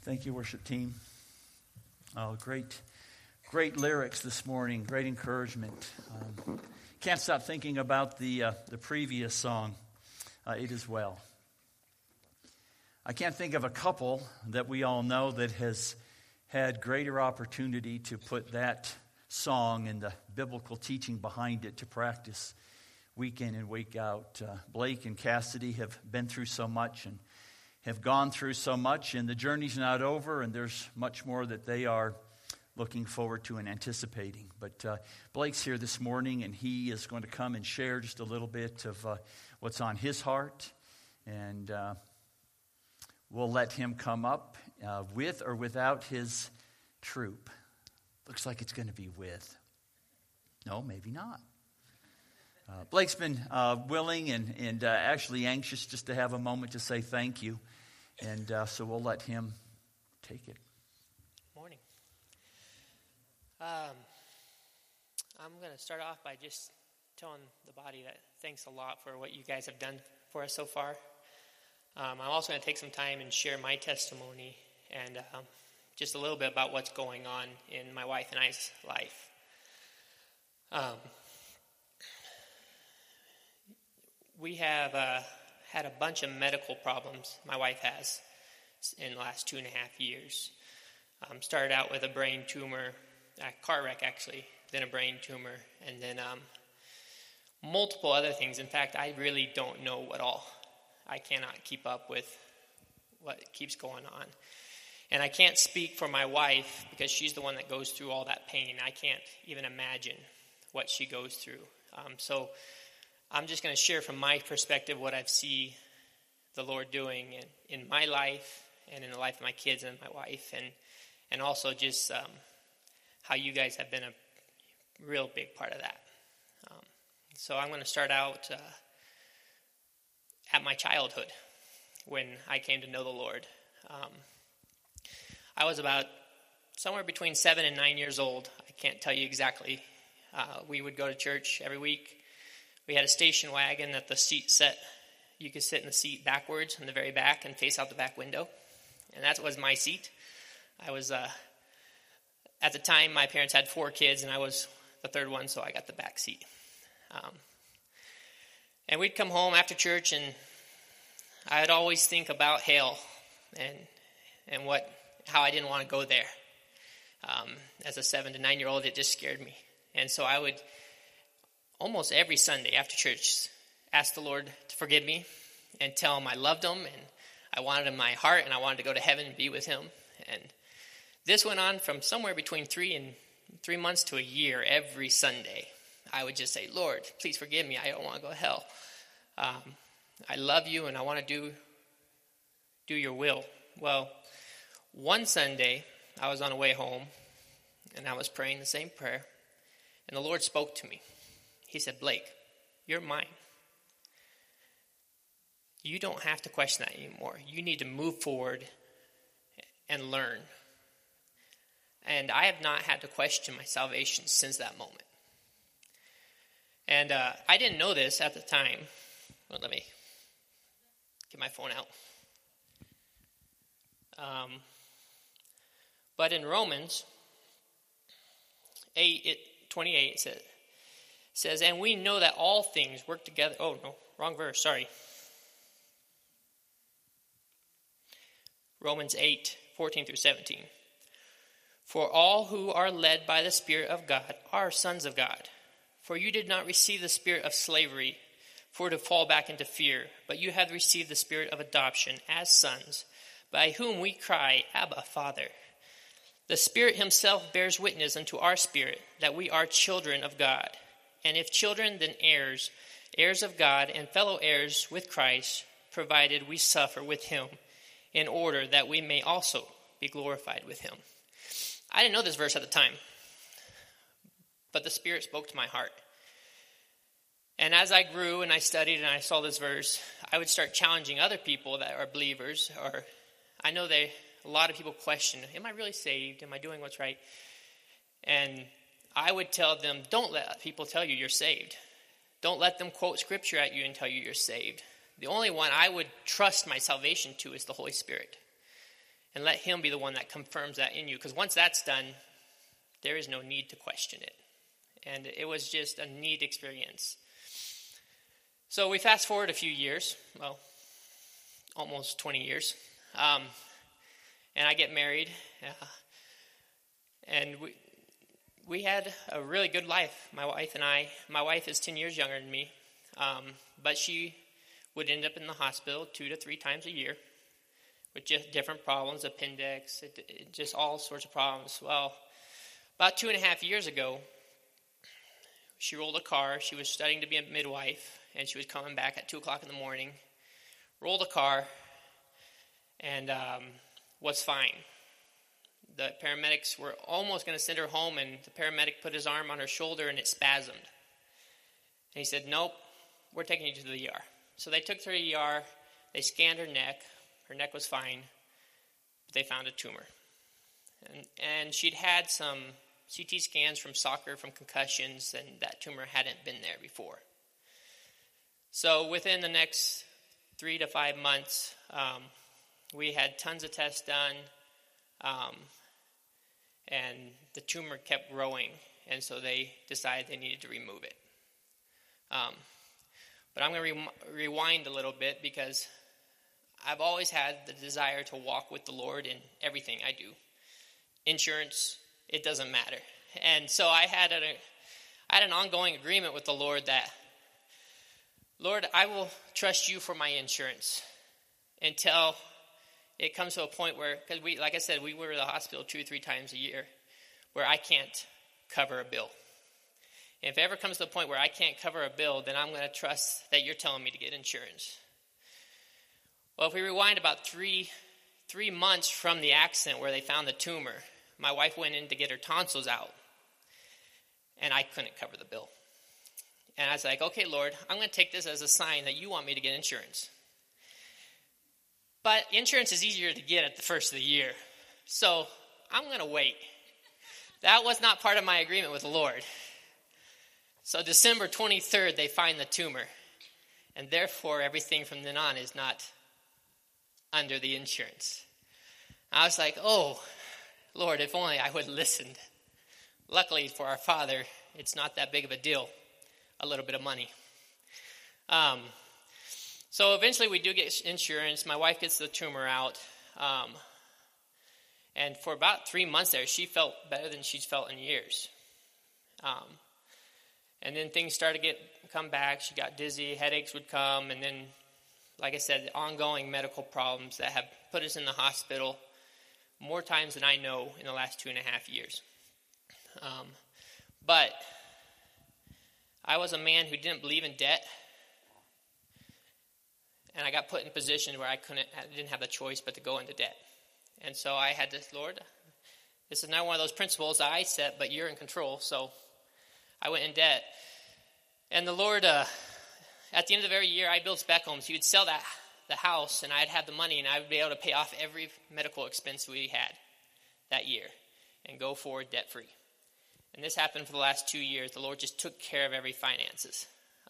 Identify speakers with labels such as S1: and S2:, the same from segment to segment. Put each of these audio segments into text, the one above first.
S1: Thank you, worship team. Oh, great lyrics this morning. Great encouragement. Can't stop thinking about the previous song, It Is Well. I can't think of a couple that we all know that has had greater opportunity to put that song and the biblical teaching behind it to practice week in and week out. Blake and Cassidy have been through so much and have gone through so much, and the journey's not over, and there's much more that they are looking forward to and anticipating. But Blake's here this morning, and he is going to come and share just a little bit of what's on his heart, and we'll let him come up with or without his troop. Looks like it's going to be with. No, maybe not. Blake's been willing and actually anxious just to have a moment to say thank you. And so we'll let him take it.
S2: Morning. I'm going to start off by just telling the body that thanks a lot for what you guys have done for us so far. I'm also going to take some time and share my testimony and just a little bit about what's going on in my wife and I's life. We have had a bunch of medical problems, my wife has, in the last 2.5 years. Started out with a brain tumor, a car wreck actually, then a brain tumor, and then multiple other things. In fact, I really don't know what all. I cannot keep up with what keeps going on. And I can't speak for my wife because she's the one that goes through all that pain. I can't even imagine what she goes through. So I'm just going to share from my perspective what I see the Lord doing in my life and in the life of my kids and my wife, and also just how you guys have been a real big part of that. So I'm going to start out at my childhood when I came to know the Lord. I was about somewhere between 7 and 9 years old. I can't tell you exactly. We would go to church every week. We had a station wagon that the seat set. You could sit in the seat backwards in the very back and face out the back window. And that was my seat. I was, at the time, my parents had 4 kids, and I was the third one, so I got the back seat. And we'd come home after church, and I'd always think about hell and how I didn't want to go there. As a 7 to 9 year old, it just scared me. And so I would almost every Sunday after church ask the Lord to forgive me and tell him I loved him and I wanted him in my heart and I wanted to go to heaven and be with him. And this went on from somewhere between 3 months to a year. Every Sunday I would just say, Lord, please forgive me. I don't want to go to hell. I love you and I want to do your will. Well, one Sunday I was on the way home and I was praying the same prayer, and the Lord spoke to me. He said, Blake, you're mine. You don't have to question that anymore. You need to move forward and learn. And I have not had to question my salvation since that moment. And I didn't know this at the time. Well, let me get my phone out. But in Romans 8:28 it says, and we know that all things work together. Oh, no, wrong verse, sorry. Romans 8:14 through 17. For all who are led by the Spirit of God are sons of God. For you did not receive the spirit of slavery for to fall back into fear, but you have received the spirit of adoption as sons, by whom we cry, Abba, Father. The Spirit himself bears witness unto our spirit that we are children of God. And if children, then heirs, heirs of God and fellow heirs with Christ, provided we suffer with him, in order that we may also be glorified with him. I didn't know this verse at the time, but the Spirit spoke to my heart. And as I grew and I studied and I saw this verse, I would start challenging other people that are believers, or I know a lot of people question, am I really saved? Am I doing what's right? And I would tell them, don't let people tell you you're saved. Don't let them quote scripture at you and tell you you're saved. The only one I would trust my salvation to is the Holy Spirit. And let him be the one that confirms that in you. Because once that's done, there is no need to question it. And it was just a neat experience. So we fast forward a few years, well, almost 20 years. And I get married. And we had a really good life, my wife and I. My wife is 10 years younger than me. But she would end up in the hospital 2 to 3 times a year with just different problems, appendix, just all sorts of problems. Well, about 2.5 years ago, she rolled a car. She was studying to be a midwife, and she was coming back at 2 o'clock in the morning, rolled a car, and was fine. The paramedics were almost going to send her home, and the paramedic put his arm on her shoulder, and it spasmed. And he said, nope, we're taking you to the ER. So they took her to the ER. They scanned her neck. Her neck was fine, but they found a tumor. And she'd had some CT scans from soccer, from concussions, and that tumor hadn't been there before. So within the next 3 to 5 months, we had tons of tests done, and the tumor kept growing, and so they decided they needed to remove it. But I'm going to rewind a little bit because I've always had the desire to walk with the Lord in everything I do. Insurance, it doesn't matter. And so I had an ongoing agreement with the Lord that, Lord, I will trust you for my insurance until it comes to a point where, because like I said, we were in the hospital 2 or 3 times a year, where I can't cover a bill. And if it ever comes to the point where I can't cover a bill, then I'm going to trust that you're telling me to get insurance. Well, if we rewind about 3 months from the accident where they found the tumor, my wife went in to get her tonsils out, and I couldn't cover the bill. And I was like, okay, Lord, I'm going to take this as a sign that you want me to get insurance. But insurance is easier to get at the first of the year, so I'm going to wait. That was not part of my agreement with the Lord. So December 23rd, they find the tumor, and therefore everything from then on is not under the insurance. I was like, oh, Lord, if only I would have listened. Luckily for our father, it's not that big of a deal, a little bit of money. So eventually we do get insurance. My wife gets the tumor out. And for about 3 months there, she felt better than she's felt in years. And then things started to come back. She got dizzy, headaches would come, and then, like I said, ongoing medical problems that have put us in the hospital more times than I know in the last 2.5 years. But I was a man who didn't believe in debt, and I got put in a position where I didn't have the choice but to go into debt. And so I had this, Lord, this is not one of those principles that I set, but you're in control. So I went in debt. And the Lord, at the end of every year, I built spec homes. He would sell the house, and I'd have the money, and I would be able to pay off every medical expense we had that year and go forward debt-free. And this happened for the last 2 years. The Lord just took care of every finances.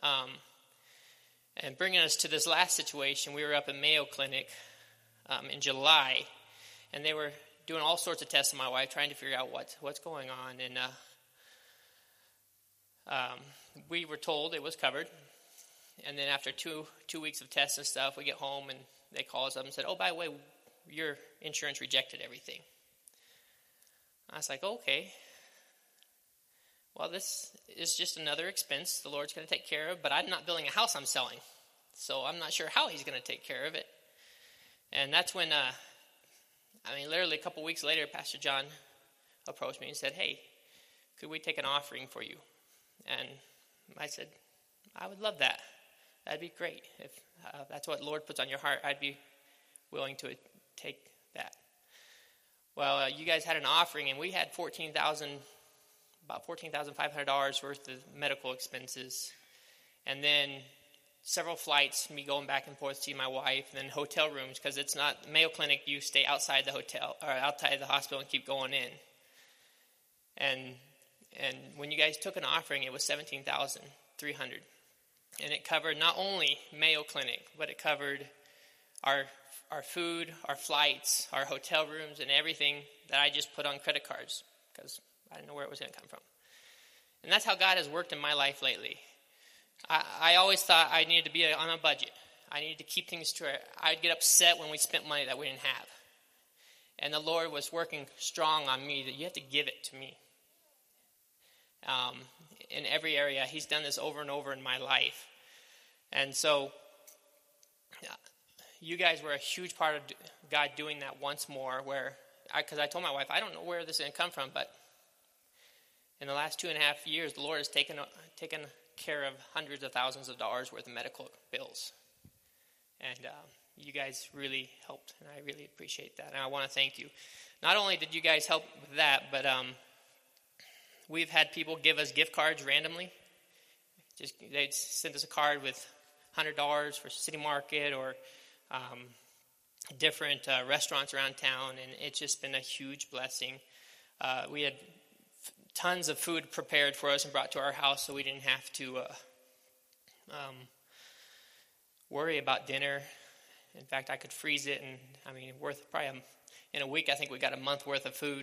S2: And bringing us to this last situation, we were up at Mayo Clinic in July, and they were doing all sorts of tests on my wife, trying to figure out what's going on. And we were told it was covered. And then after two weeks of tests and stuff, we get home, and they call us up and said, oh, by the way, your insurance rejected everything. I was like, okay. Well, this is just another expense the Lord's going to take care of, but I'm not building a house I'm selling, so I'm not sure how he's going to take care of it. And that's when, literally a couple weeks later, Pastor John approached me and said, hey, could we take an offering for you? And I said, I would love that. That'd be great. If that's what the Lord puts on your heart, I'd be willing to take that. Well, you guys had an offering, and we had about $14,500 worth of medical expenses, and then several flights, me going back and forth to see my wife, and then hotel rooms, because it's not Mayo Clinic. You stay outside the hotel or outside the hospital and keep going in. And when you guys took an offering, it was $17,300, and it covered not only Mayo Clinic, but it covered our food, our flights, our hotel rooms, and everything that I just put on credit cards because I didn't know where it was going to come from. And that's how God has worked in my life lately. I always thought I needed to be on a budget. I needed to keep things straight. I'd get upset when we spent money that we didn't have. And the Lord was working strong on me that you have to give it to me. In every area, he's done this over and over in my life. And so you guys were a huge part of God doing that once more, because I told my wife, I don't know where this is going to come from, but in the last 2.5 years, the Lord has taken care of hundreds of thousands of dollars worth of medical bills. And you guys really helped, and I really appreciate that. And I want to thank you. Not only did you guys help with that, but we've had people give us gift cards randomly. They'd send us a card with $100 for City Market or different restaurants around town, and it's just been a huge blessing. We had tons of food prepared for us and brought to our house, so we didn't have to worry about dinner. In fact, I could freeze it, and in a week, I think we got a month worth of food.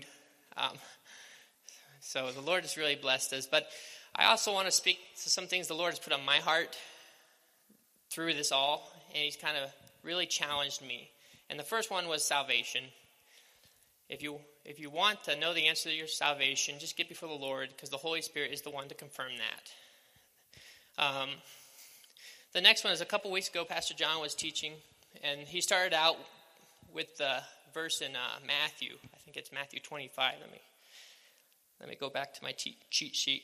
S2: So the Lord has really blessed us. But I also want to speak to some things the Lord has put on my heart through this all, and he's kind of really challenged me. And the first one was salvation. If you want to know the answer to your salvation, just get before the Lord, because the Holy Spirit is the one to confirm that. The next one is a couple weeks ago, Pastor John was teaching, and he started out with the verse in Matthew. I think it's Matthew 25. Let me go back to my cheat sheet.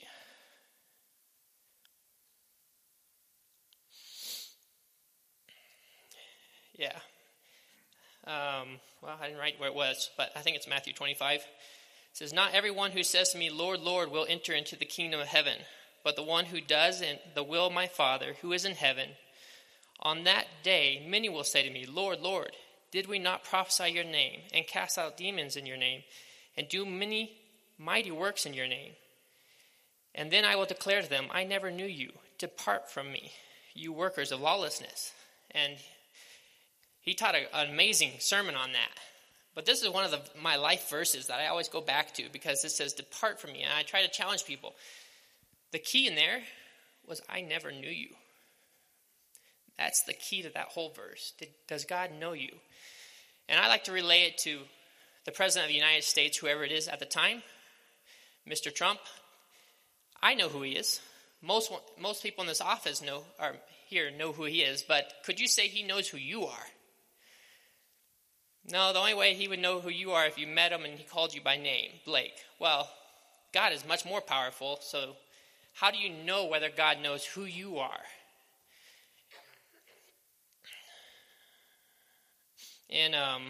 S2: Yeah. Well, I didn't write where it was, but I think it's Matthew 25. It says, "Not everyone who says to me, 'Lord, Lord,' will enter into the kingdom of heaven, but the one who does the will of my Father who is in heaven. On that day, many will say to me, 'Lord, Lord, did we not prophesy your name and cast out demons in your name and do many mighty works in your name?' And then I will declare to them, 'I never knew you. Depart from me, you workers of lawlessness.'" And he taught an amazing sermon on that. But this is one of my life verses that I always go back to, because it says, "Depart from me." And I try to challenge people. The key in there was, I never knew you. That's the key to that whole verse. Does God know you? And I like to relay it to the President of the United States, whoever it is at the time, Mr. Trump. I know who he is. Most people in this office know who he is, but could you say he knows who you are? No, the only way he would know who you are if you met him and he called you by name, Blake. Well, God is much more powerful, so how do you know whether God knows who you are? In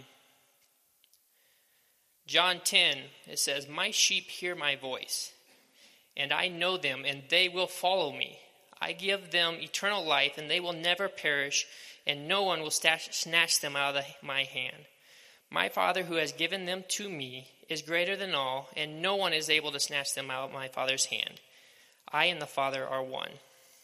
S2: John 10, it says, "My sheep hear my voice, and I know them, and they will follow me. I give them eternal life, and they will never perish, and no one will snatch them out of my hand. My Father who has given them to me is greater than all, and no one is able to snatch them out of my Father's hand. I and the Father are one."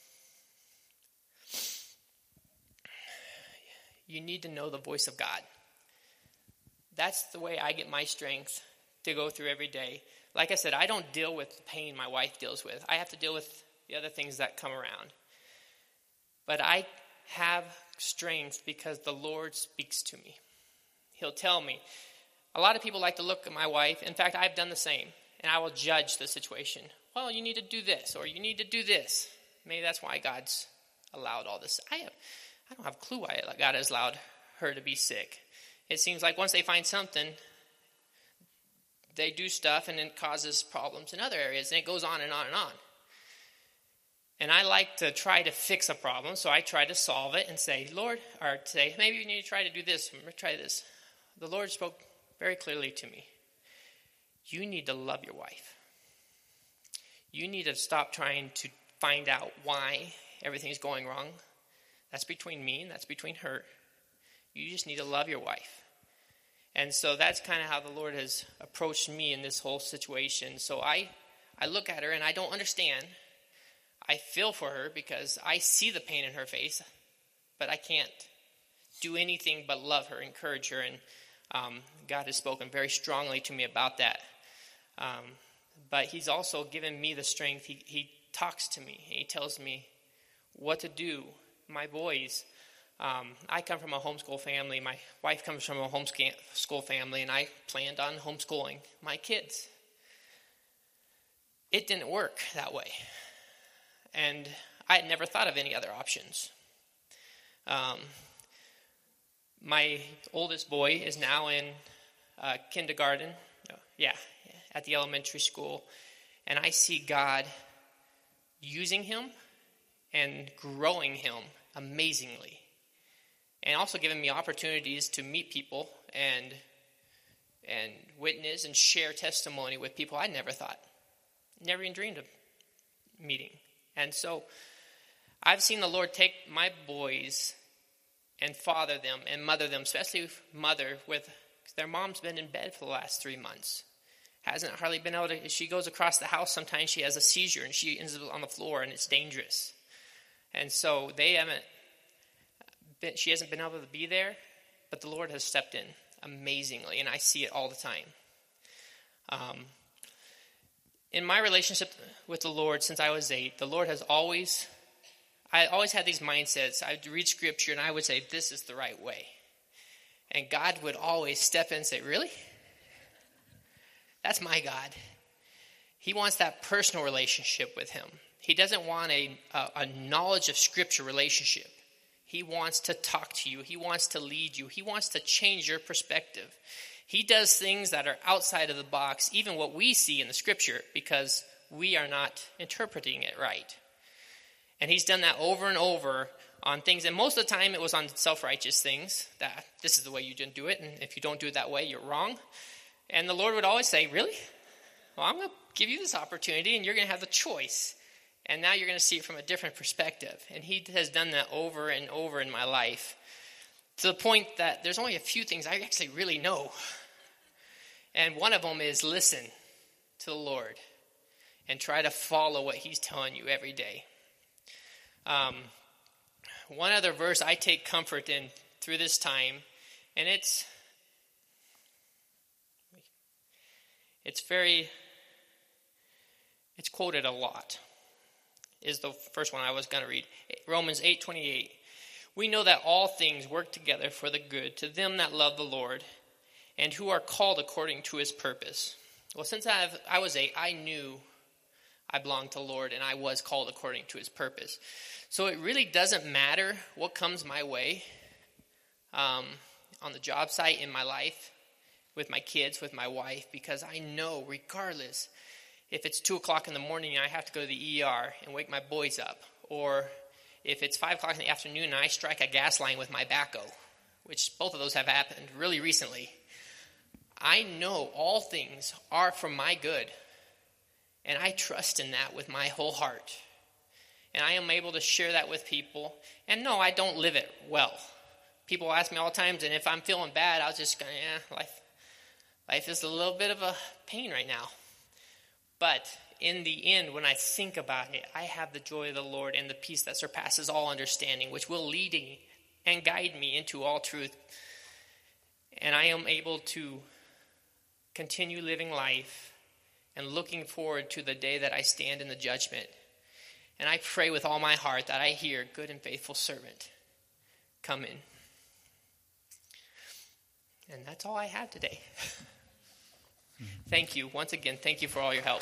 S2: You need to know the voice of God. That's the way I get my strength to go through every day. Like I said, I don't deal with the pain my wife deals with. I have to deal with the other things that come around. But I have strength because the Lord speaks to me. He'll tell me. A lot of people like to look at my wife. In fact, I've done the same. And I will judge the situation. Well, you need to do this, or you need to do this. Maybe that's why God's allowed all this. I don't have a clue why God has allowed her to be sick. It seems like once they find something, they do stuff and it causes problems in other areas. And it goes on and on and on. And I like to try to fix a problem. So I try to solve it and say, maybe you need to try to do this. Try this. The Lord spoke very clearly to me. You need to love your wife. You need to stop trying to find out why everything's going wrong. That's between me and that's between her. You just need to love your wife. And so that's kind of how the Lord has approached me in this whole situation. So I look at her and I don't understand. I feel for her because I see the pain in her face, but I can't do anything but love her, encourage her, and God has spoken very strongly to me about that. But he's also given me the strength. He talks to me. He tells me what to do. My boys, I come from a homeschool family. My wife comes from a homeschool family, and I planned on homeschooling my kids. It didn't work that way. And I had never thought of any other options. My oldest boy is now in kindergarten, at the elementary school, and I see God using him and growing him amazingly, and also giving me opportunities to meet people and witness and share testimony with people I never even dreamed of meeting. And so I've seen the Lord take my boys and father them and mother them, especially mother, with their mom's been in bed for the last 3 months. Hasn't hardly been able to, she goes across the house, sometimes she has a seizure and she ends up on the floor and it's dangerous. And so she hasn't been able to be there, but the Lord has stepped in amazingly, and I see it all the time. In my relationship with the Lord since I was 8, the Lord has I always had these mindsets. I would read scripture and I would say, this is the right way. And God would always step in and say, really? That's my God. He wants that personal relationship with him. He doesn't want a knowledge of scripture relationship. He wants to talk to you. He wants to lead you. He wants to change your perspective. He does things that are outside of the box, even what we see in the scripture, because we are not interpreting it right. And he's done that over and over on things. And most of the time it was on self-righteous things, that this is the way you didn't do it. And if you don't do it that way, you're wrong. And the Lord would always say, really? Well, I'm going to give you this opportunity and you're going to have the choice. And now you're going to see it from a different perspective. And he has done that over and over in my life, to the point that there's only a few things I actually really know. And one of them is listen to the Lord and try to follow what he's telling you every day. One other verse I take comfort in through this time, and it's quoted a lot, is the first one I was going to read. Romans 8:28. We know that all things work together for the good to them that love the Lord and who are called according to his purpose. Well, since I was 8, I knew I belonged to the Lord and I was called according to his purpose. So it really doesn't matter what comes my way on the job site, in my life, with my kids, with my wife, because I know regardless if it's 2 o'clock in the morning and I have to go to the ER and wake my boys up, or if it's 5 o'clock in the afternoon and I strike a gas line with my backhoe, which both of those have happened really recently, I know all things are for my good. And I trust in that with my whole heart. And I am able to share that with people. And no, I don't live it well. People ask me all the time, and if I'm feeling bad, I'll just go, life is a little bit of a pain right now. But in the end, when I think about it, I have the joy of the Lord and the peace that surpasses all understanding, which will lead me and guide me into all truth. And I am able to continue living life and looking forward to the day that I stand in the judgment. And I pray with all my heart that I hear, good and faithful servant, come in. And that's all I have today. Thank you. Once again, thank you for all your help.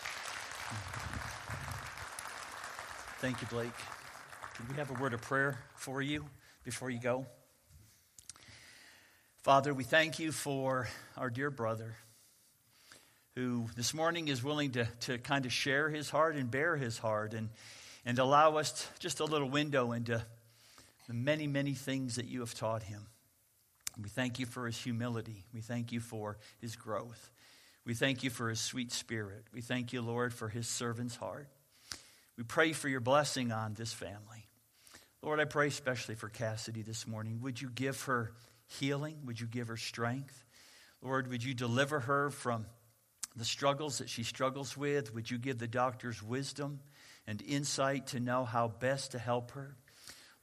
S1: Thank you, Blake. Can we have a word of prayer for you before you go? Father, we thank you for our dear brother who this morning is willing to kind of share his heart and bear his heart and allow us just a little window into the many, many things that you have taught him. We thank you for his humility. We thank you for his growth. We thank you for his sweet spirit. We thank you, Lord, for his servant's heart. We pray for your blessing on this family. Lord, I pray especially for Cassidy this morning. Would you give her healing? Would you give her strength? Lord, would you deliver her from the struggles that she struggles with? Would you give the doctors wisdom and insight to know how best to help her?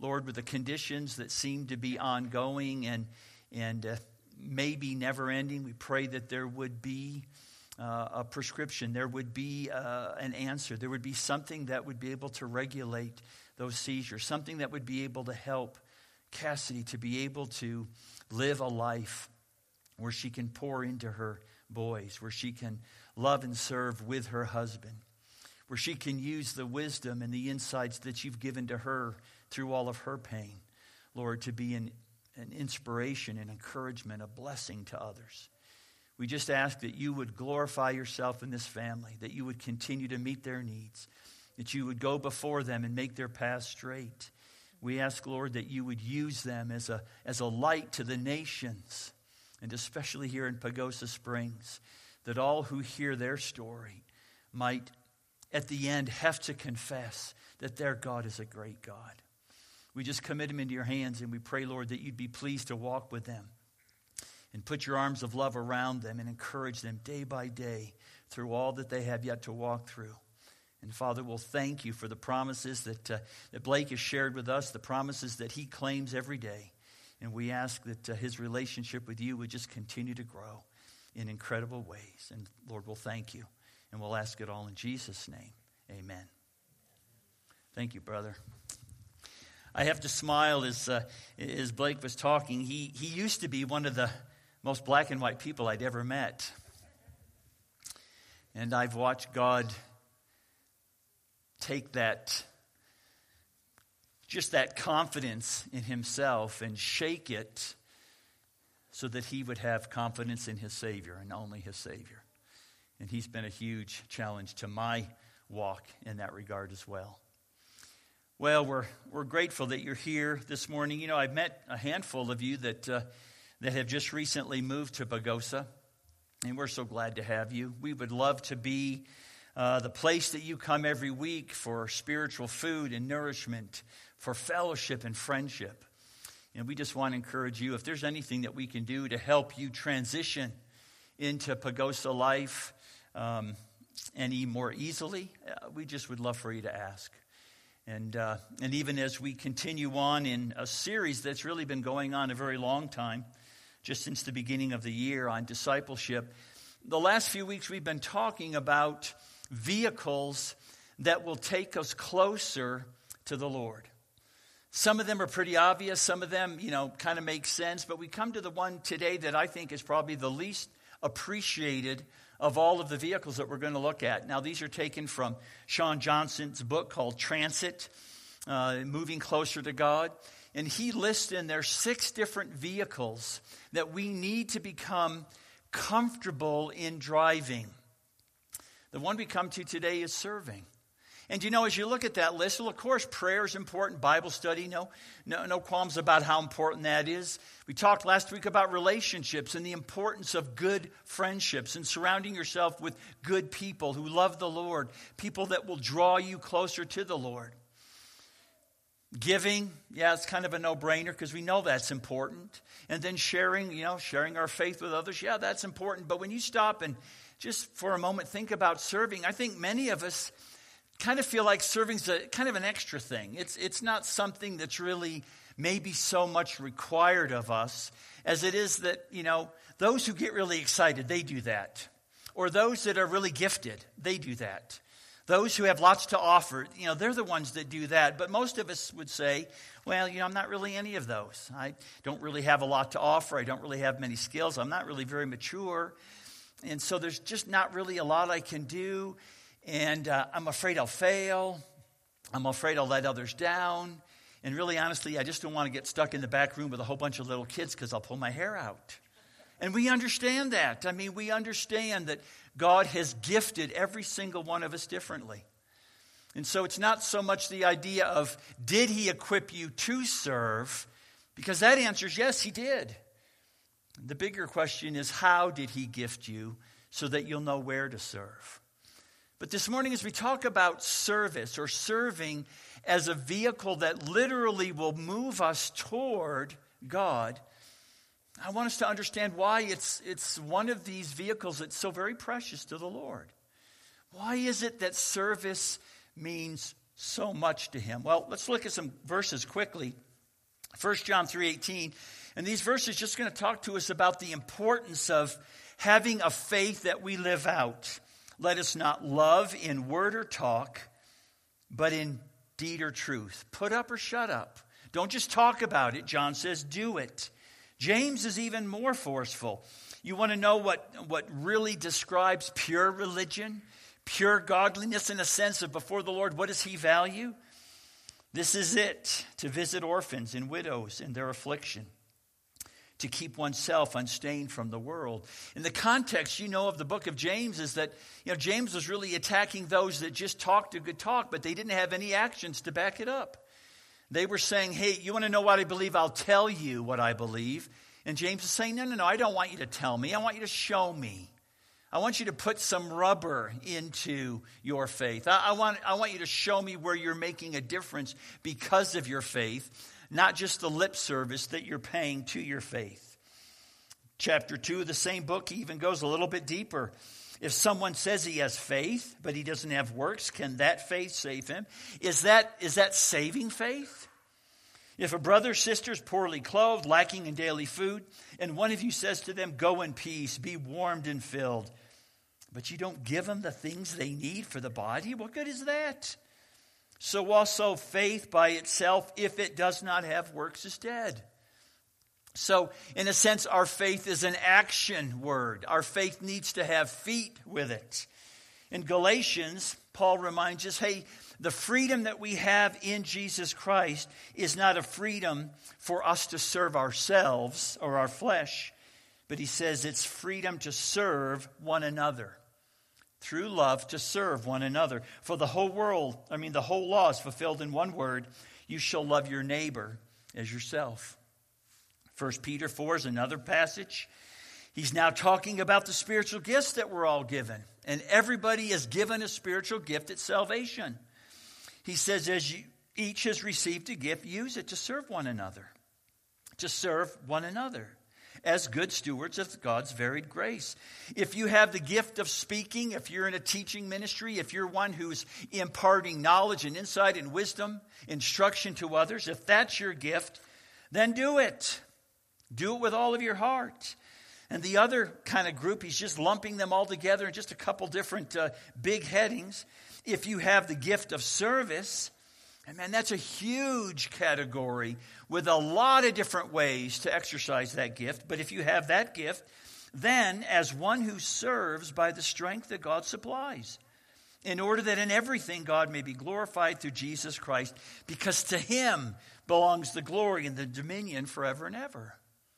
S1: Lord, with the conditions that seem to be ongoing and maybe never ending, we pray that there would be a prescription, there would be an answer, there would be something that would be able to regulate those seizures, something that would be able to help Cassidy to be able to live a life where she can pour into her boys, where she can love and serve with her husband, where she can use the wisdom and the insights that you've given to her through all of her pain, Lord, to be an inspiration, an encouragement, a blessing to others. We just ask that you would glorify yourself in this family, that you would continue to meet their needs, that you would go before them and make their path straight. We ask, Lord, that you would use them as a light to the nations, and especially here in Pagosa Springs, that all who hear their story might, at the end, have to confess that their God is a great God. We just commit them into your hands, and we pray, Lord, that you'd be pleased to walk with them and put your arms of love around them and encourage them day by day through all that they have yet to walk through. And Father, we'll thank you for the promises that Blake has shared with us, the promises that he claims every day. And we ask that his relationship with you would just continue to grow in incredible ways. And Lord, we'll thank you. And we'll ask it all in Jesus' name. Amen. Thank you, brother. I have to smile as Blake was talking. He used to be one of the most black and white people I'd ever met. And I've watched God take that confidence in himself and shake it so that he would have confidence in his Savior and only his Savior. And he's been a huge challenge to my walk in that regard as well. Well, we're grateful that you're here this morning. You know, I've met a handful of you that have just recently moved to Pagosa, and we're so glad to have you. We would love to be the place that you come every week for spiritual food and nourishment, for fellowship and friendship. And we just want to encourage you, if there's anything that we can do to help you transition into Pagosa life any more easily, we just would love for you to ask. And even as we continue on in a series that's really been going on a very long time, just since the beginning of the year on discipleship, the last few weeks we've been talking about vehicles that will take us closer to the Lord. Some of them are pretty obvious. Some of them, kind of make sense. But we come to the one today that I think is probably the least appreciated of all of the vehicles that we're going to look at. Now, these are taken from Sean Johnson's book called Transit, Moving Closer to God. And he lists in there 6 different vehicles that we need to become comfortable in driving. The one we come to today is serving. And as you look at that list, well, of course, prayer is important, Bible study, no qualms about how important that is. We talked last week about relationships and the importance of good friendships and surrounding yourself with good people who love the Lord, people that will draw you closer to the Lord. Giving, it's kind of a no-brainer because we know that's important. And then sharing our faith with others, that's important. But when you stop and just for a moment think about serving, I think many of us kind of feel like serving's kind of an extra thing. It's not something that's really maybe so much required of us as it is that, those who get really excited, they do that. Or those that are really gifted, they do that. Those who have lots to offer, they're the ones that do that. But most of us would say, well, I'm not really any of those. I don't really have a lot to offer. I don't really have many skills. I'm not really very mature. And so there's just not really a lot I can do. And I'm afraid I'll fail. I'm afraid I'll let others down. And really, honestly, I just don't want to get stuck in the back room with a whole bunch of little kids because I'll pull my hair out. And we understand that. I mean, we understand that God has gifted every single one of us differently. And so it's not so much the idea of, did he equip you to serve? Because that answer is yes, he did. The bigger question is, how did he gift you so that you'll know where to serve? But this morning, as we talk about service or serving as a vehicle that literally will move us toward God, I want us to understand why it's one of these vehicles that's so very precious to the Lord. Why is it that service means so much to him. Well, let's look at some verses quickly. 1 John 3:18. And these verses just going to talk to us about the importance of having a faith that we live out. Let us not love in word or talk, but in deed or truth. Put up or shut up. Don't just talk about it. John says, do it. James is even more forceful. You want to know what really describes pure religion, pure godliness in a sense of before the Lord? What does he value? This is it, to visit orphans and widows in their affliction, to keep oneself unstained from the world. In the context, of the book of James is that, James was really attacking those that just talked a good talk, but they didn't have any actions to back it up. They were saying, hey, you want to know what I believe? I'll tell you what I believe. And James is saying, no, I don't want you to tell me. I want you to show me. I want you to put some rubber into your faith. I want you to show me where you're making a difference because of your faith, not just the lip service that you're paying to your faith. Chapter 2 of the same book, he even goes a little bit deeper. If someone says he has faith, but he doesn't have works, can that faith save him? Is that saving faith? If a brother or sister is poorly clothed, lacking in daily food, and one of you says to them, go in peace, be warmed and filled, but you don't give them the things they need for the body, what good is that? So also faith by itself, if it does not have works, is dead. So in a sense, our faith is an action word. Our faith needs to have feet with it. In Galatians, Paul reminds us, hey, the freedom that we have in Jesus Christ is not a freedom for us to serve ourselves or our flesh, but he says it's freedom to serve one another. Through love to serve one another. For the whole law is fulfilled in one word, you shall love your neighbor as yourself. 1 Peter 4 is another passage. He's now talking about the spiritual gifts that we're all given. And everybody is given a spiritual gift at salvation. He says, as each has received a gift, use it to serve one another. To serve one another as good stewards of God's varied grace. If you have the gift of speaking, if you're in a teaching ministry, if you're one who's imparting knowledge and insight and wisdom, instruction to others, if that's your gift, then do it. Do it with all of your heart. And the other kind of group, he's just lumping them all together in just a couple different big headings. If you have the gift of service, and man, that's a huge category with a lot of different ways to exercise that gift. But if you have that gift, then as one who serves by the strength that God supplies, in order that in everything God may be glorified through Jesus Christ, because to him belongs the glory and the dominion forever and ever.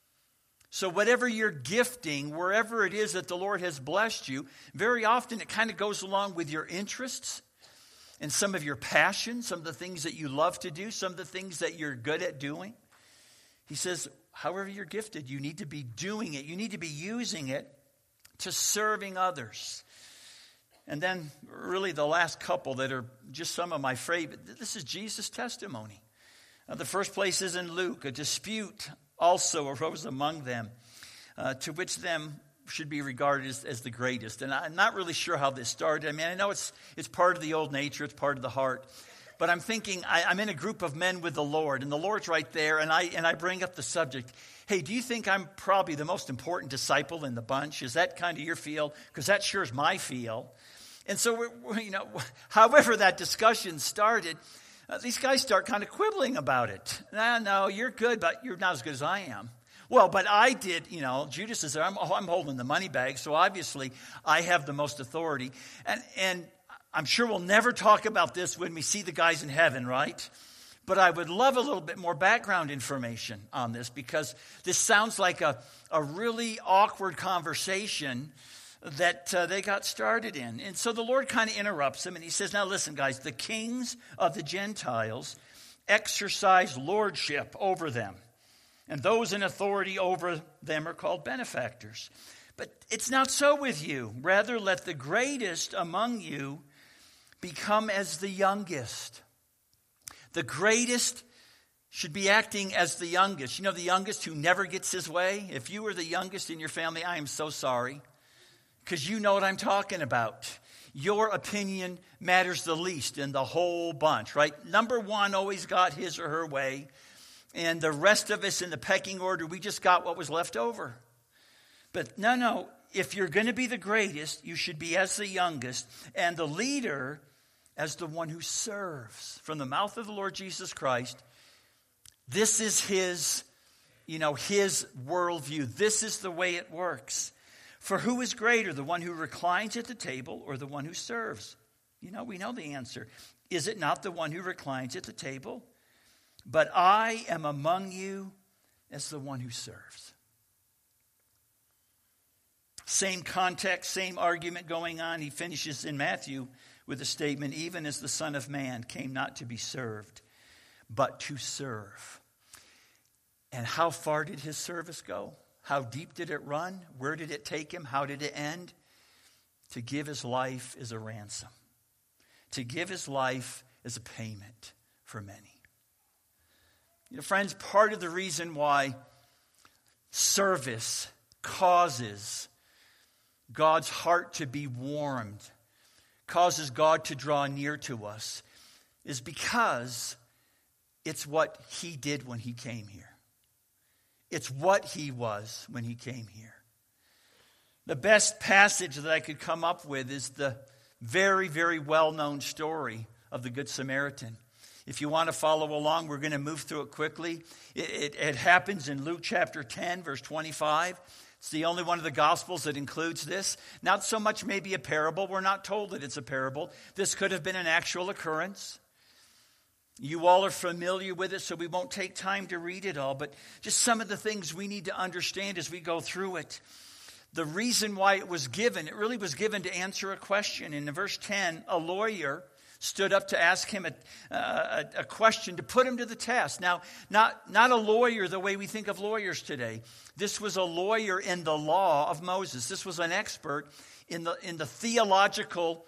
S1: So whatever you're gifting, wherever it is that the Lord has blessed you, very often it kind of goes along with your interests and some of your passions, some of the things that you love to do, some of the things that you're good at doing. He says, however you're gifted, you need to be doing it. You need to be using it to serving others. And then really the last couple that are just some of my favorite. This is Jesus' testimony. The first place is in Luke. A dispute also arose among them, to which them should be regarded as the greatest. And I'm not really sure how this started. I mean, I know it's part of the old nature, it's part of the heart. But I'm thinking, I'm in a group of men with the Lord, and the Lord's right there, and I bring up the subject. Hey, do you think I'm probably the most important disciple in the bunch? Is that kind of your feel? Because that sure is my feel. And so, however that discussion started, these guys start kind of quibbling about it. No, you're good, but you're not as good as I am. Well, but I did, Judas is there. I'm holding the money bag, so obviously I have the most authority. And I'm sure we'll never talk about this when we see the guys in heaven, right? But I would love a little bit more background information on this, because this sounds like a really awkward conversation that they got started in. And so the Lord kind of interrupts them, and he says, now listen, guys, the kings of the Gentiles exercise lordship over them, and those in authority over them are called benefactors. But it's not so with you. Rather, let the greatest among you become as the youngest. The greatest should be acting as the youngest. You know, the youngest who never gets his way? If you were the youngest in your family, I am so sorry, because you know what I'm talking about. your opinion matters the least in the whole bunch, right? Number one always got his or her way, and the rest of us in the pecking order, we just got what was left over. But no, if you're going to be the greatest, you should be as the youngest, and the leader as the one who serves. From the mouth of the Lord Jesus Christ, this is his worldview. This is the way it works. For who is greater, the one who reclines at the table or the one who serves? We know the answer. Is it not the one who reclines at the table? But I am among you as the one who serves. Same context, same argument going on. He finishes in Matthew with a statement, even as the Son of Man came not to be served, but to serve. And how far did his service go? How deep did it run? Where did it take him? How did it end? To give his life as a ransom. To give his life as a payment for many. Friends, part of the reason why service causes God's heart to be warmed, causes God to draw near to us, is because it's what he did when he came here. It's what he was when he came here. The best passage that I could come up with is the very, very well-known story of the Good Samaritan. If you want to follow along, we're going to move through it quickly. It happens in Luke chapter 10, verse 25. It's the only one of the Gospels that includes this. Not so much maybe a parable. We're not told that it's a parable. This could have been an actual occurrence. You all are familiar with it, so we won't take time to read it all, but just some of the things we need to understand as we go through it. The reason why it really was given to answer a question. In verse 10, a lawyer stood up to ask him a question to put him to the test. Now, not a lawyer the way we think of lawyers today. This was a lawyer in the law of Moses. This was an expert in the theological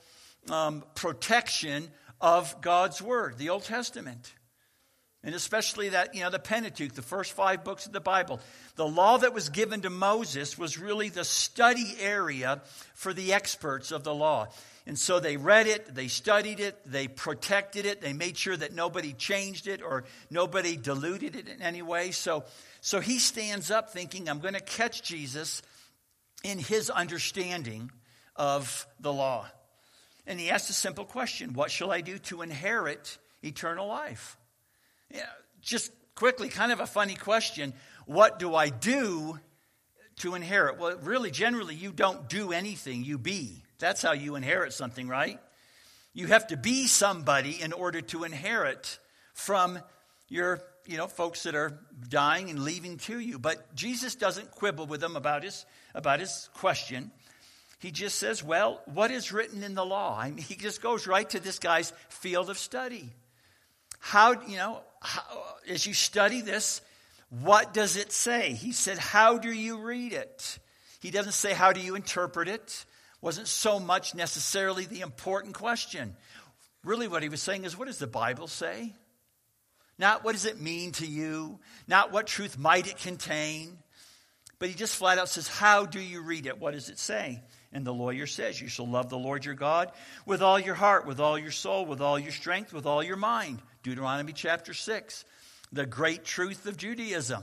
S1: protection of God's Word, the Old Testament. And especially that, the Pentateuch, the first 5 books of the Bible. The law that was given to Moses was really the study area for the experts of the law. And so they read it, they studied it, they protected it, they made sure that nobody changed it or nobody diluted it in any way. So he stands up thinking, I'm going to catch Jesus in his understanding of the law. And he asked a simple question: what shall I do to inherit eternal life? Just quickly, kind of a funny question. What do I do to inherit? Well, really, generally, you don't do anything, you be. That's how you inherit something, right? You have to be somebody in order to inherit from your, folks that are dying and leaving to you. But Jesus doesn't quibble with them about his question. He just says, well, what is written in the law? He just goes right to this guy's field of study. How, as you study this, what does it say? He said, how do you read it? He doesn't say, how do you interpret it? Wasn't so much necessarily the important question. Really what he was saying is, what does the Bible say? Not what does it mean to you? Not what truth might it contain? But he just flat out says, how do you read it? What does it say? And the lawyer says, you shall love the Lord your God with all your heart, with all your soul, with all your strength, with all your mind. Deuteronomy chapter 6, the great truth of Judaism.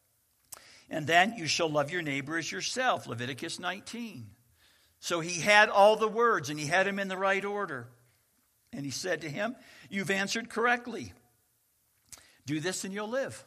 S1: And then you shall love your neighbor as yourself, Leviticus 19. So he had all the words and he had them in the right order. And he said to him, you've answered correctly. Do this and you'll live.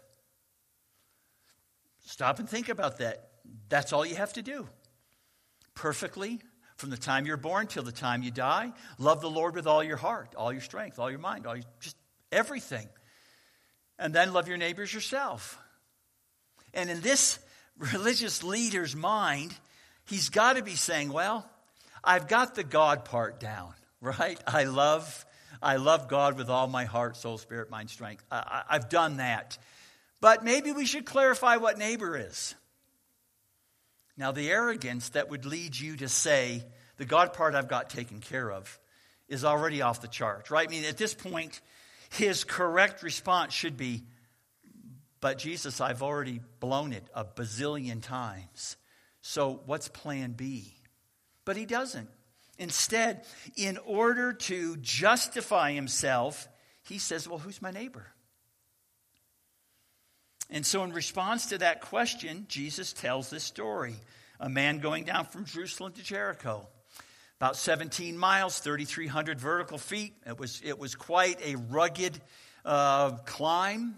S1: Stop and think about that. That's all you have to do. Perfectly, from the time you're born till the time you die, love the Lord with all your heart, all your strength, all your mind, just everything. And then love your neighbors yourself. And in this religious leader's mind, he's got to be saying, well, I've got the God part down, right? I love God with all my heart, soul, spirit, mind, strength. I've done that. But maybe we should clarify what neighbor is. Now, the arrogance that would lead you to say, the God part I've got taken care of, is already off the charts, right? At this point, his correct response should be, but Jesus, I've already blown it a bazillion times. So what's plan B? But he doesn't. Instead, in order to justify himself, he says, well, who's my neighbor? And so in response to that question, Jesus tells this story. A man going down from Jerusalem to Jericho. About 17 miles, 3,300 vertical feet. It was quite a rugged climb,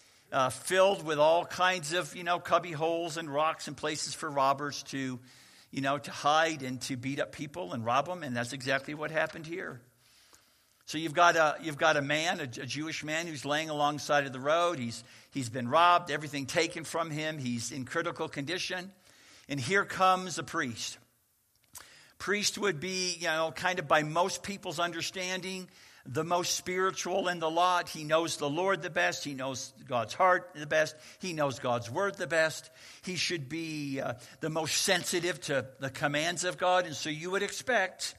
S1: filled with all kinds of, cubby holes and rocks and places for robbers to hide and to beat up people and rob them. And that's exactly what happened here. So you've got a man, a Jewish man, who's laying alongside of the road. He's been robbed, everything taken from him. He's in critical condition. And here comes a priest. Priest would be, kind of by most people's understanding, the most spiritual in the lot. He knows the Lord the best. He knows God's heart the best. He knows God's word the best. He should be the most sensitive to the commands of God. And so you would expect,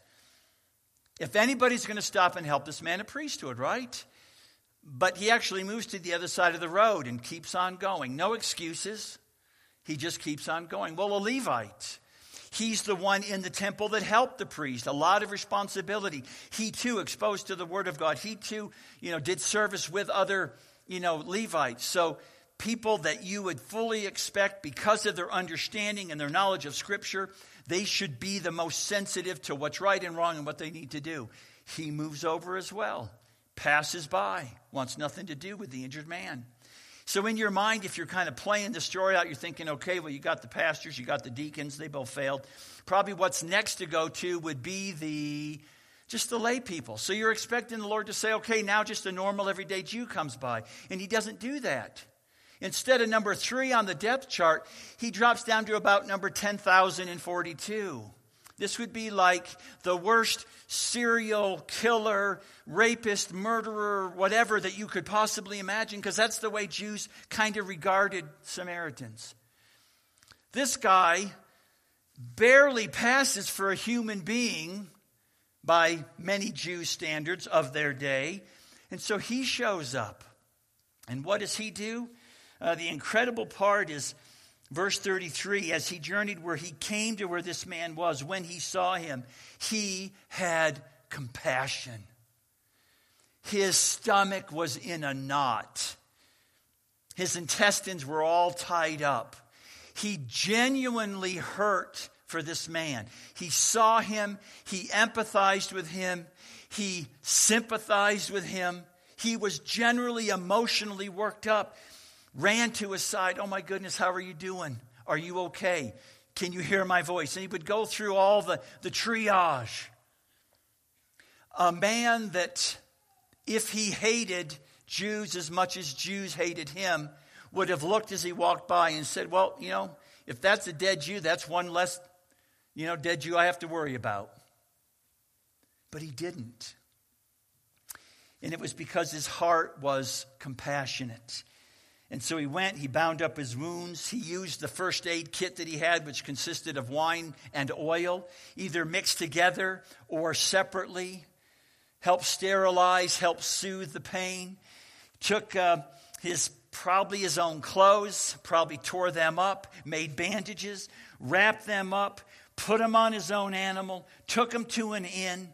S1: if anybody's going to stop and help this man, a priest would, right? But he actually moves to the other side of the road and keeps on going. No excuses. He just keeps on going. Well, a Levite. He's the one in the temple that helped the priest. A lot of responsibility. He too, exposed to the word of God. He too, did service with other, Levites. So people that you would fully expect, because of their understanding and their knowledge of Scripture, they should be the most sensitive to what's right and wrong and what they need to do. He moves over as well. Passes by. Wants nothing to do with the injured man. So in your mind, if you're kind of playing the story out, you're thinking, okay, well, you got the pastors, you got the deacons, they both failed. Probably what's next to go to would be just the lay people. So you're expecting the Lord to say, okay, now just a normal everyday Jew comes by. And he doesn't do that. Instead of number 3 on the depth chart, he drops down to about number 10,042. This would be like the worst serial killer, rapist, murderer, whatever that you could possibly imagine, because that's the way Jews kind of regarded Samaritans. This guy barely passes for a human being by many Jews' standards of their day. And so he shows up. And what does he do? The incredible part is verse 33, as he journeyed where he came to where this man was, when he saw him, he had compassion. His stomach was in a knot. His intestines were all tied up. He genuinely hurt for this man. He saw him. He empathized with him. He sympathized with him. He was generally emotionally worked up. Ran to his side. Oh my goodness, how are you doing? Are you okay? Can you hear my voice? And he would go through all the triage. A man that, if he hated Jews as much as Jews hated him, would have looked as he walked by and said, well, if that's a dead Jew, that's one less, dead Jew I have to worry about. But he didn't. And it was because his heart was compassionate. And so he went, he bound up his wounds. He used the first aid kit that he had, which consisted of wine and oil, either mixed together or separately. Helped sterilize, helped soothe the pain. Took probably his own clothes, probably tore them up, made bandages, wrapped them up, put them on his own animal, took him to an inn,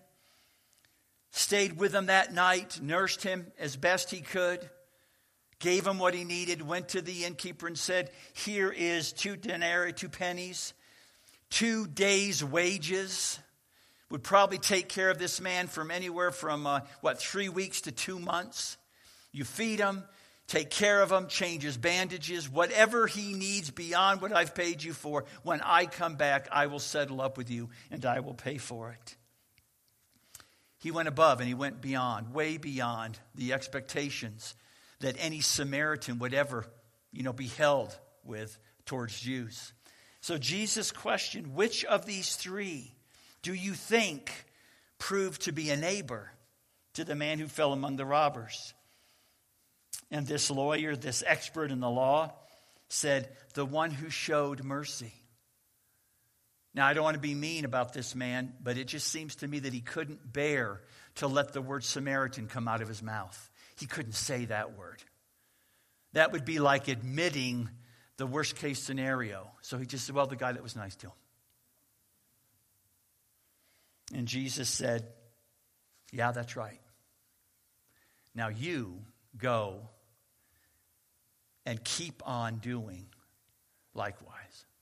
S1: stayed with him that night, nursed him as best he could. Gave him what he needed, went to the innkeeper and said, here is 2 denarii, 2 pennies, 2 days' wages. Would probably take care of this man from anywhere from, 3 weeks to 2 months. You feed him, take care of him, change his bandages, whatever he needs beyond what I've paid you for. When I come back, I will settle up with you and I will pay for it. He went above and he went beyond, way beyond the expectations that any Samaritan would ever, be held with towards Jews. So Jesus questioned, which of these 3 do you think proved to be a neighbor to the man who fell among the robbers? And this lawyer, this expert in the law, said, the one who showed mercy. Now, I don't want to be mean about this man, but it just seems to me that he couldn't bear to let the word Samaritan come out of his mouth. He couldn't say that word. That would be like admitting the worst case scenario. So he just said, well, the guy that was nice to him. And Jesus said, yeah, that's right. Now you go and keep on doing likewise.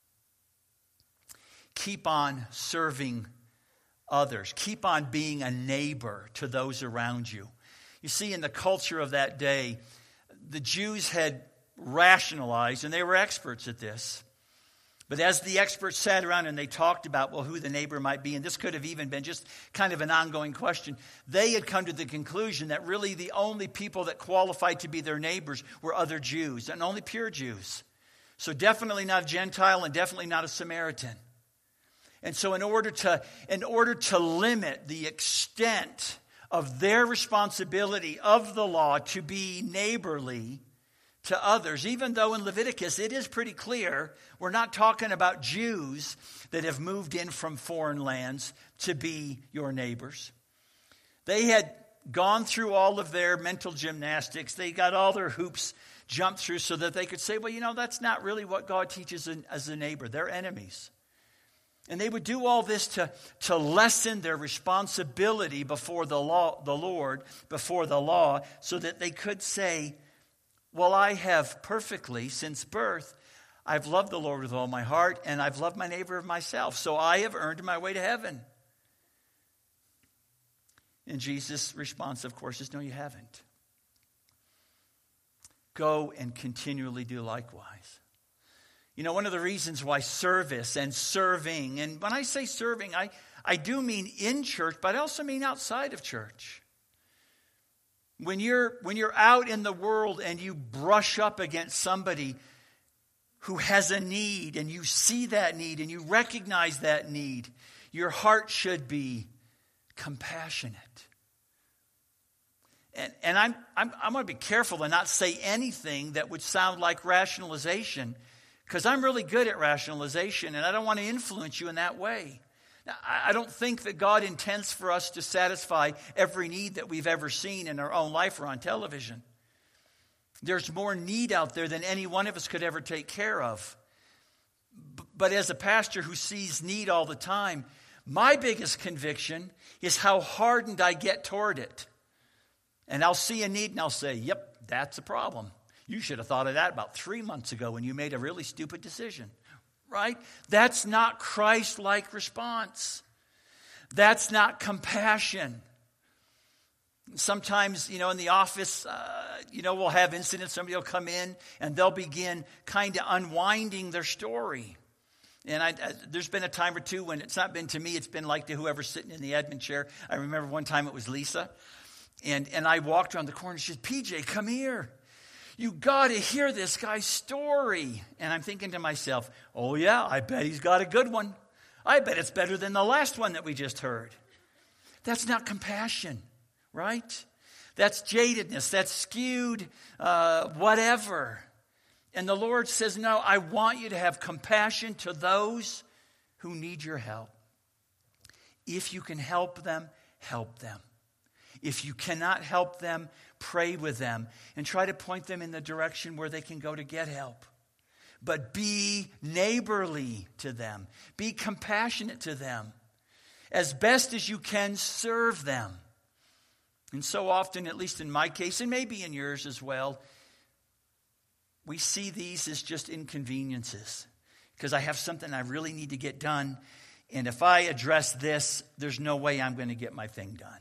S1: Keep on serving others. Keep on being a neighbor to those around you. You see, in the culture of that day, the Jews had rationalized, and they were experts at this. But as the experts sat around and they talked about, well, who the neighbor might be, and this could have even been just kind of an ongoing question, they had come to the conclusion that really the only people that qualified to be their neighbors were other Jews, and only pure Jews. So definitely not a Gentile and definitely not a Samaritan. And so in order to limit the extent of their responsibility of the law to be neighborly to others, even though in Leviticus it is pretty clear we're not talking about Jews that have moved in from foreign lands to be your neighbors. They had gone through all of their mental gymnastics. They got all their hoops jumped through so that they could say, well, you know, that's not really what God teaches as a neighbor. They're enemies. And they would do all this to lessen their responsibility before the Lord, before the law, so that they could say, well, I have perfectly, since birth, I've loved the Lord with all my heart, and I've loved my neighbor of myself, so I have earned my way to heaven. And Jesus' response, of course, is no, you haven't. Go and continually do likewise. You know, one of the reasons why service and serving, and when I say serving, I do mean in church, but I also mean outside of church. When you're out in the world and you brush up against somebody who has a need and you see that need and you recognize that need, your heart should be compassionate. And I'm going to be careful to not say anything that would sound like rationalization, because I'm really good at rationalization and I don't want to influence you in that way. Now, I don't think that God intends for us to satisfy every need that we've ever seen in our own life or on television. There's more need out there than any one of us could ever take care of. But as a pastor who sees need all the time, my biggest conviction is how hardened I get toward it. And I'll see a need and I'll say, yep, that's a problem. You should have thought of that about 3 months ago when you made a really stupid decision. Right? That's not Christ-like response. That's not compassion. Sometimes, in the office, we'll have incidents. Somebody will come in and they'll begin kind of unwinding their story. And there's been a time or two when it's not been to me, it's been like to whoever's sitting in the admin chair. I remember one time it was Lisa. And I walked around the corner and she said, PJ, come here. You got to hear this guy's story. And I'm thinking to myself, oh yeah, I bet he's got a good one. I bet it's better than the last one that we just heard. That's not compassion, right? That's jadedness. That's skewed whatever. And the Lord says, no, I want you to have compassion to those who need your help. If you can help them, help them. If you cannot help them, pray with them and try to point them in the direction where they can go to get help. But be neighborly to them. Be compassionate to them. As best as you can, serve them. And so often, at least in my case, and maybe in yours as well, we see these as just inconveniences. Because I have something I really need to get done. And if I address this, there's no way I'm going to get my thing done.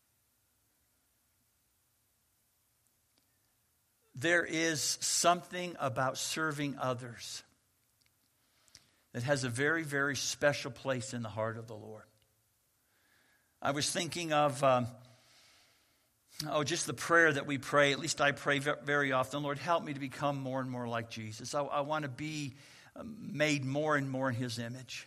S1: There is something about serving others that has a very, very special place in the heart of the Lord. I was thinking of, just the prayer that we pray. At least I pray very often. Lord, help me to become more and more like Jesus. I want to be made more and more in His image.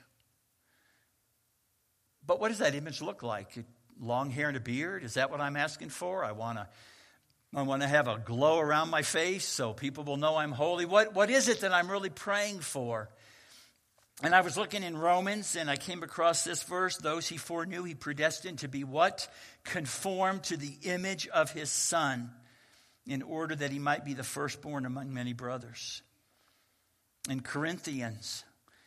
S1: But what does that image look like? Long hair and a beard? Is that what I'm asking for? I want to have a glow around my face so people will know I'm holy. What is it that I'm really praying for? And I was looking in Romans and I came across this verse. Those He foreknew, He predestined to be what? Conformed to the image of His Son, in order that He might be the firstborn among many brothers. In Corinthians,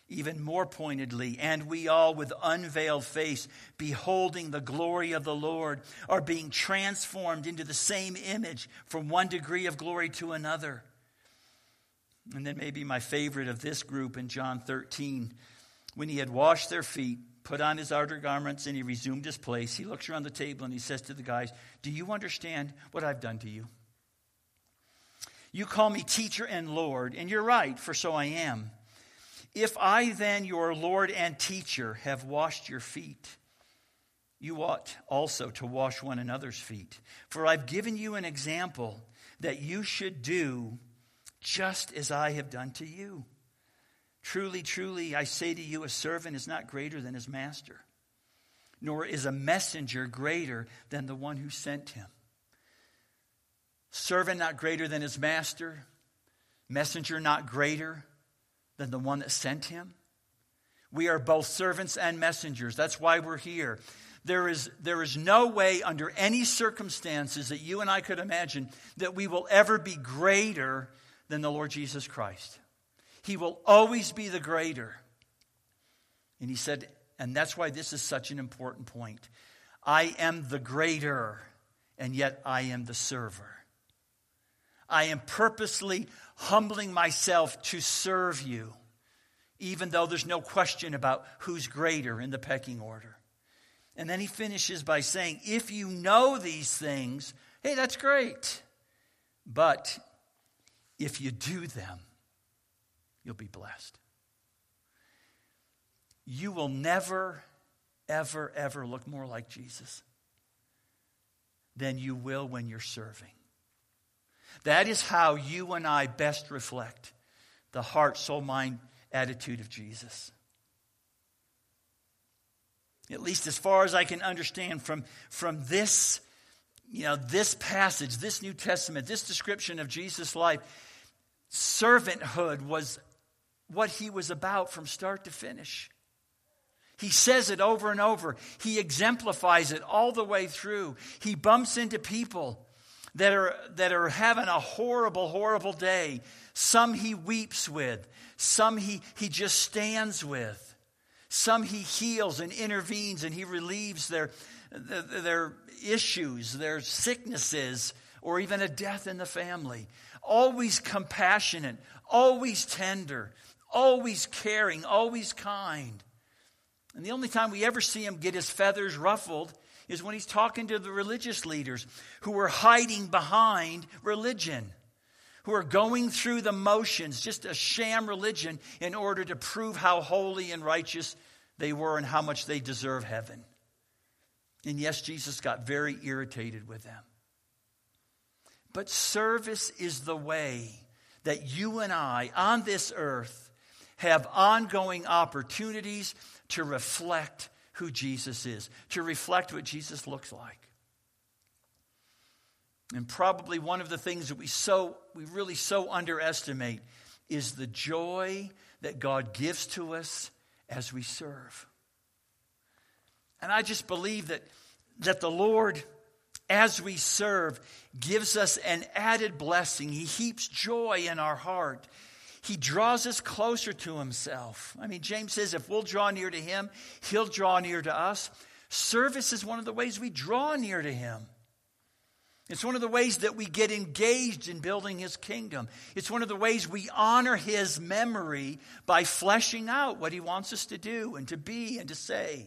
S1: Even more pointedly, and we all with unveiled face, beholding the glory of the Lord, are being transformed into the same image from one degree of glory to another. And then maybe my favorite of this group in John 13, when he had washed their feet, put on his outer garments, and he resumed his place, he looks around the table and he says to the guys, do you understand what I've done to you? You call me teacher and Lord, and you're right, for so I am. If I then, your Lord and teacher, have washed your feet, you ought also to wash one another's feet. For I've given you an example that you should do just as I have done to you. Truly, truly, I say to you, a servant is not greater than his master, nor is a messenger greater than the one who sent him. Servant not greater than his master, messenger not greater than the one that sent him. We are both servants and messengers. That's why we're here. There is no way under any circumstances that you and I could imagine that we will ever be greater than the Lord Jesus Christ. He will always be the greater. And he said, and that's why this is such an important point. I am the greater, and yet I am the server. I am purposely humbling myself to serve you, even though there's no question about who's greater in the pecking order. And then he finishes by saying, if you know these things, hey, that's great. But if you do them, you'll be blessed. You will never, ever, ever look more like Jesus than you will when you're serving. That is how you and I best reflect the heart, soul, mind attitude of Jesus. At least as far as I can understand from this, this passage, this New Testament, this description of Jesus' life, servanthood was what he was about from start to finish. He says it over and over. He exemplifies it all the way through. He bumps into people that are having a horrible, horrible day. Some he weeps with. Some he just stands with. Some he heals and intervenes and he relieves their issues, their sicknesses, or even a death in the family. Always compassionate, always tender, always caring, always kind. And the only time we ever see him get his feathers ruffled is when he's talking to the religious leaders who are hiding behind religion, who are going through the motions, just a sham religion, in order to prove how holy and righteous they were and how much they deserve heaven. And yes, Jesus got very irritated with them. But service is the way that you and I on this earth have ongoing opportunities to reflect who Jesus is, to reflect what Jesus looks like. And probably one of the things that we really so underestimate is the joy that God gives to us as we serve. And I just believe that the Lord, as we serve, gives us an added blessing. He heaps joy in our heart. He draws us closer to himself. I mean, James says if we'll draw near to him, he'll draw near to us. Service is one of the ways we draw near to him. It's one of the ways that we get engaged in building his kingdom. It's one of the ways we honor his memory by fleshing out what he wants us to do and to be and to say.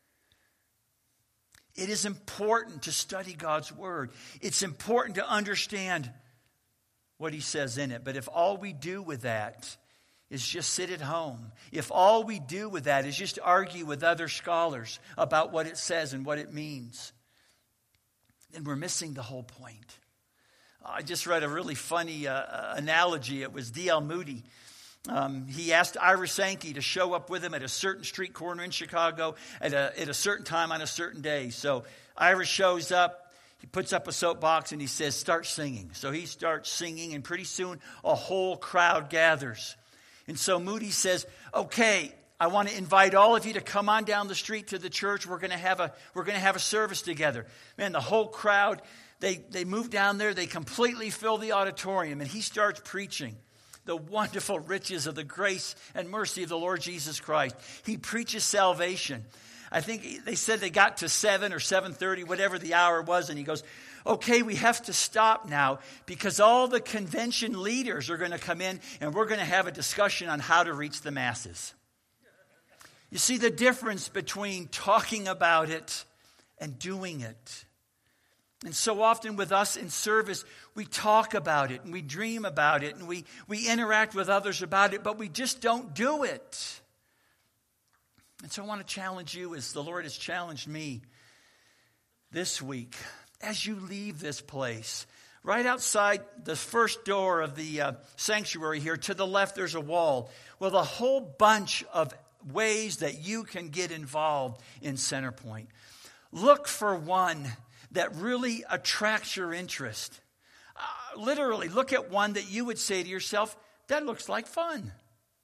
S1: It is important to study God's word. It's important to understand what he says in it. But if all we do with that is just sit at home, if all we do with that is just argue with other scholars about what it says and what it means, then we're missing the whole point. I just read a really funny analogy. It was D.L. Moody. He asked Ira Sankey to show up with him at a certain street corner in Chicago at a certain time on a certain day. So Ira shows up. He puts up a soapbox and he says, start singing. So he starts singing, and pretty soon a whole crowd gathers. And so Moody says, okay, I want to invite all of you to come on down the street to the church. We're going to have a service together. Man, the whole crowd, they move down there. They completely fill the auditorium, and he starts preaching. the wonderful riches of the grace and mercy of the Lord Jesus Christ. He preaches salvation. I think they said they got to 7 or 7:30, whatever the hour was, and he goes, okay, we have to stop now because all the convention leaders are going to come in and we're going to have a discussion on how to reach the masses. You see the difference between talking about it and doing it. And so often with us in service, we talk about it and we dream about it and we interact with others about it, but we just don't do it. And so I want to challenge you as the Lord has challenged me this week. As you leave this place, right outside the first door of the sanctuary here, to the left there's a wall with a whole bunch of ways that you can get involved in Centerpoint. Look for one that really attracts your interest. Literally, look at one that you would say to yourself, that looks like fun.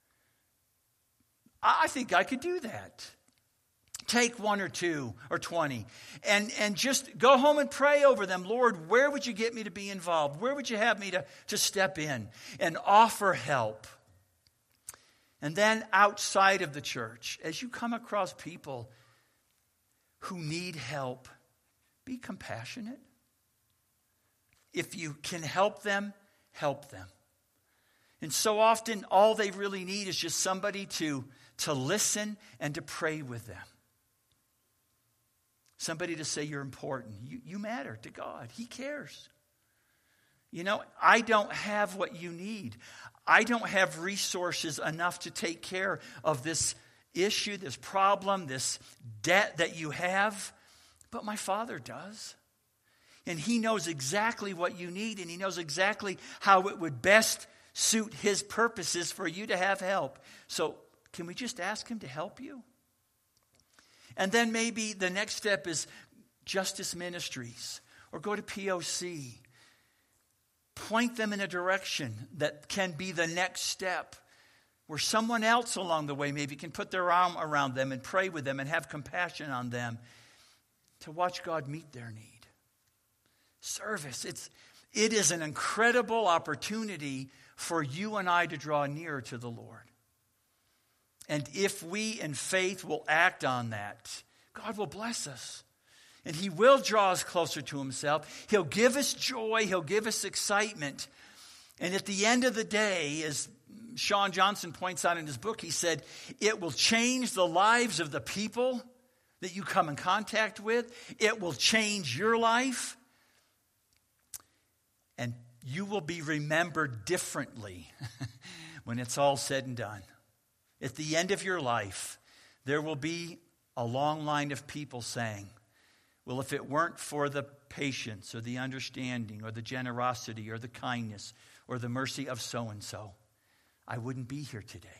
S1: I think I could do that. Take 1 or 2 or 20 and just go home and pray over them. Lord, where would you get me to be involved? Where would you have me to step in and offer help? And then outside of the church, as you come across people who need help, be compassionate. If you can help them, help them. And so often, all they really need is just somebody to listen and to pray with them. Somebody to say you're important. You matter to God. He cares. You know, I don't have what you need. I don't have resources enough to take care of this issue, this problem, this debt that you have. But my Father does. And He knows exactly what you need, and He knows exactly how it would best suit His purposes for you to have help. So can we just ask Him to help you? And then maybe the next step is Justice Ministries or go to POC. Point them in a direction that can be the next step where someone else along the way maybe can put their arm around them and pray with them and have compassion on them to watch God meet their need. Service, it is an incredible opportunity for you and I to draw nearer to the Lord. And if we in faith will act on that, God will bless us. And He will draw us closer to Himself. He'll give us joy. He'll give us excitement. And at the end of the day, as Sean Johnson points out in his book, he said, it will change the lives of the people that you come in contact with. It will change your life. And you will be remembered differently when it's all said and done. At the end of your life, there will be a long line of people saying, well, if it weren't for the patience or the understanding or the generosity or the kindness or the mercy of so-and-so, I wouldn't be here today.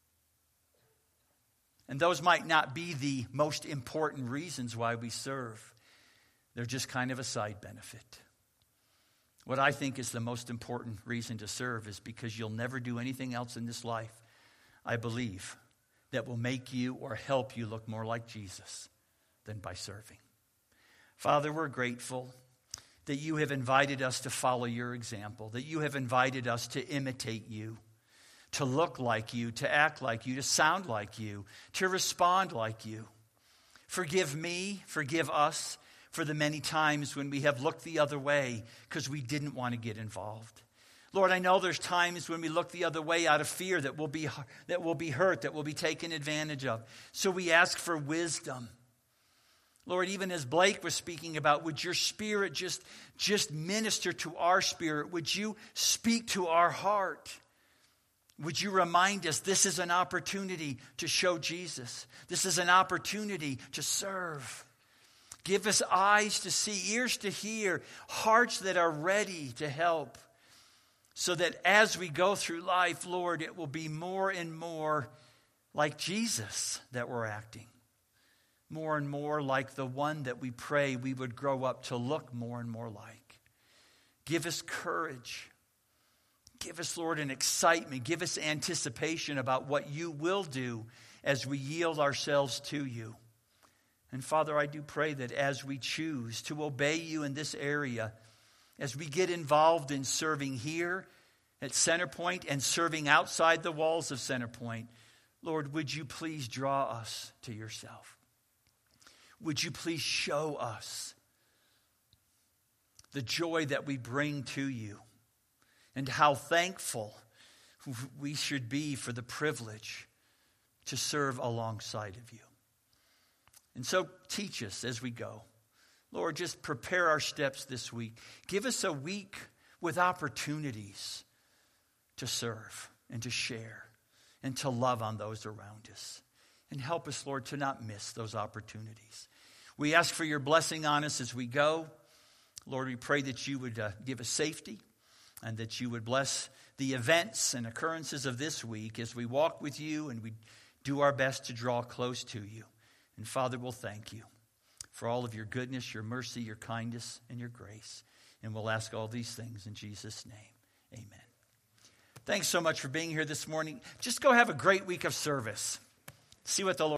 S1: And those might not be the most important reasons why we serve. They're just kind of a side benefit. What I think is the most important reason to serve is because you'll never do anything else in this life, I believe, that will make you or help you look more like Jesus than by serving. Father, we're grateful that you have invited us to follow your example, that you have invited us to imitate you, to look like you, to act like you, to sound like you, to respond like you. Forgive me, forgive us for the many times when we have looked the other way because we didn't want to get involved. Lord, I know there's times when we look the other way out of fear that we'll be hurt, that we'll be taken advantage of. So we ask for wisdom. Lord, even as Blake was speaking about, would your Spirit just minister to our spirit? Would you speak to our heart? Would you remind us this is an opportunity to show Jesus? This is an opportunity to serve. Give us eyes to see, ears to hear, hearts that are ready to help. So that as we go through life, Lord, it will be more and more like Jesus that we're acting. More and more like the one that we pray we would grow up to look more and more like. Give us courage. Give us, Lord, an excitement. Give us anticipation about what you will do as we yield ourselves to you. And Father, I do pray that as we choose to obey you in this area, as we get involved in serving here, at Centerpoint and serving outside the walls of Centerpoint, Lord, would you please draw us to yourself? Would you please show us the joy that we bring to you and how thankful we should be for the privilege to serve alongside of you. And so teach us as we go. Lord, just prepare our steps this week. Give us a week with opportunities to serve and to share and to love on those around us. And help us, Lord, to not miss those opportunities. We ask for your blessing on us as we go. Lord, we pray that you would give us safety and that you would bless the events and occurrences of this week as we walk with you and we do our best to draw close to you. And Father, we'll thank you for all of your goodness, your mercy, your kindness, and your grace. And we'll ask all these things in Jesus' name. Amen. Thanks so much for being here this morning. Just go have a great week of service. See what the Lord